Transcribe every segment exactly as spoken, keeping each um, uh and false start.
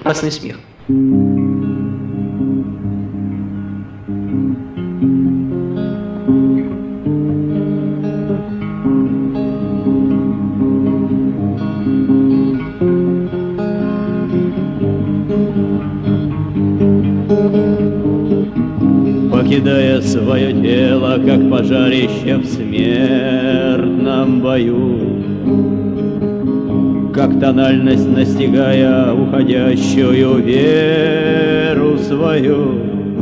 Красный смех. Покидая свое тело, как пожарище в смертном бою, как тональность настигая уходящую веру свою,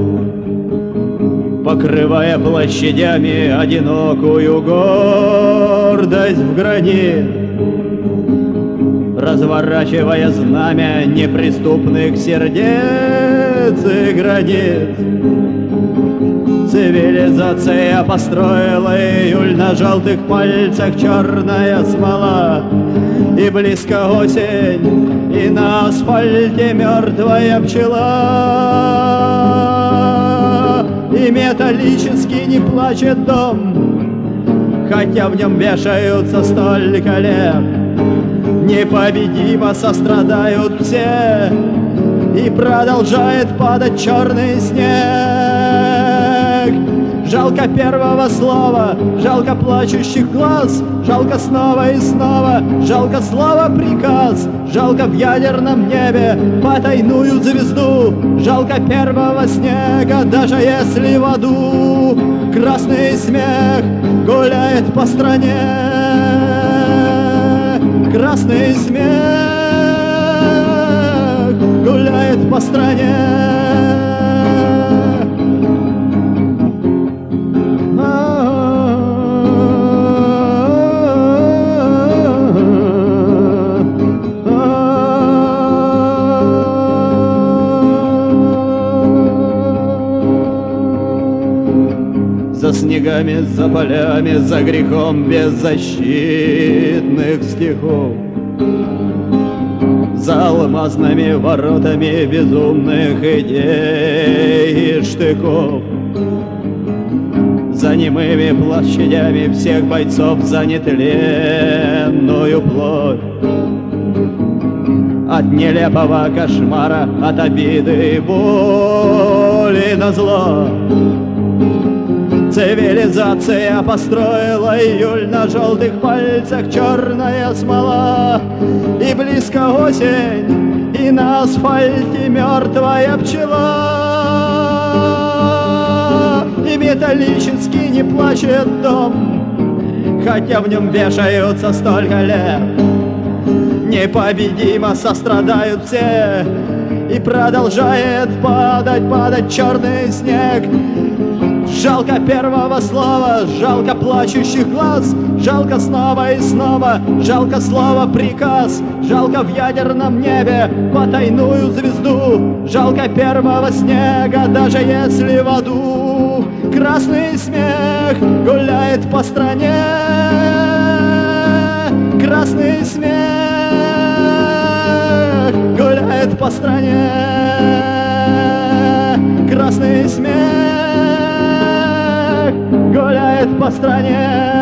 покрывая площадями одинокую гордость в гранит, разворачивая знамя неприступных сердец и границ. Цивилизация построила июль, на желтых пальцах черная смола. И близко осень, и на асфальте мертвая пчела. И металлически не плачет дом, хотя в нем вешаются столько лет. Непобедимо сострадают все, и продолжает падать черный снег. Жалко первого слова, жалко плачущих глаз, жалко снова и снова, жалко слова приказ, жалко в ядерном небе потайную звезду, жалко первого снега, даже если в аду красный смех гуляет по стране. Красный смех гуляет по стране. За снегами, за полями, за грехом беззащитных стихов, за алмазными воротами безумных идей и штыков, за немыми площадями всех бойцов за нетленную плоть, от нелепого кошмара, от обиды и боли на зло. Цивилизация построила июль, на желтых пальцах черная смола. И близко осень, и на асфальте мертвая пчела. И металлически не плачет дом, хотя в нем вешаются столько лет. Непобедимо сострадают все, и продолжает падать, падать черный снег. Жалко первого слова, жалко плачущих глаз, жалко снова и снова, жалко слова приказ, жалко в ядерном небе потайную звезду, жалко первого снега, даже если в аду красный смех гуляет по стране. Красный смех гуляет по стране. Красный смех гуляет по стране.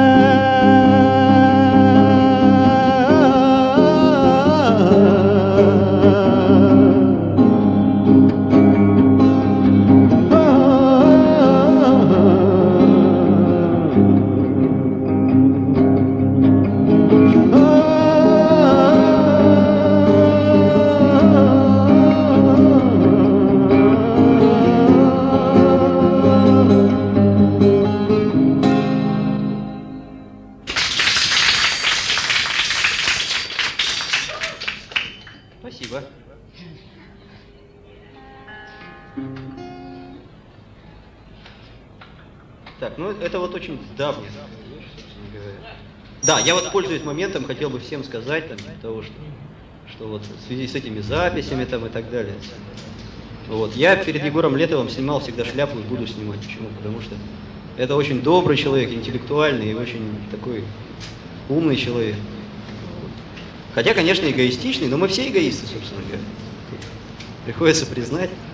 Спасибо. Так, ну это вот очень давнее. Да, я вот, пользуясь моментом, хотел бы всем сказать, там, того, что, что вот в связи с этими записями там, и так далее. Вот. Я перед Егором Летовым снимал всегда шляпу и буду снимать. Почему? Потому что это очень добрый человек, интеллектуальный и очень такой умный человек. Хотя, конечно, эгоистичный, но мы все эгоисты, собственно говоря. Приходится признать.